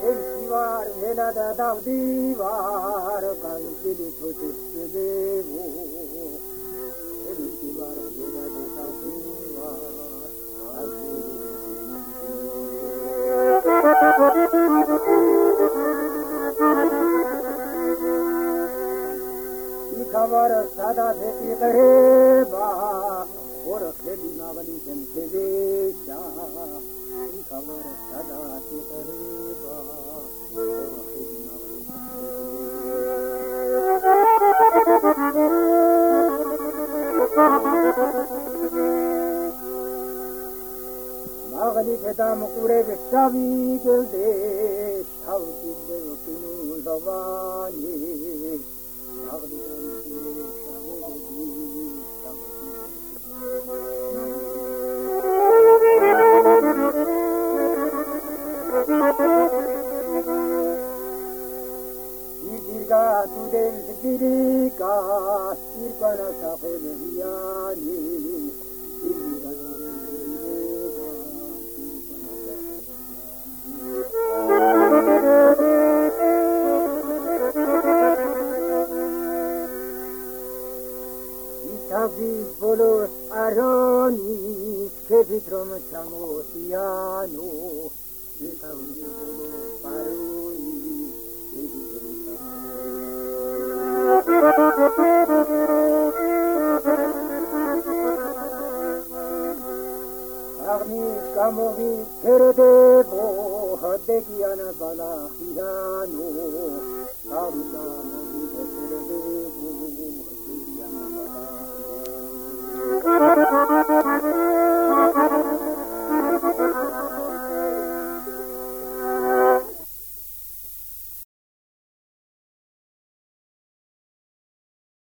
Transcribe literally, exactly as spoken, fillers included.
Elsivar velada davdivar kalbili tutuştu devu. Elsivar velada davdivar kalbili İkavar sada se ikreba or kheli navali jen khedesha İkavar sada se ikreba Magli kedam kure vistavi gelde shavki devkinu zavani Magli kedam kure shavki Idirga tudem zbirika irkana safel hiyani Idirga tudem zbirika Itavis bolos aronis ke vitrom chamosiano Itavis bolos aronis ke vitrom Arnis kamovis kerdevo hadegiana balachiano Arnis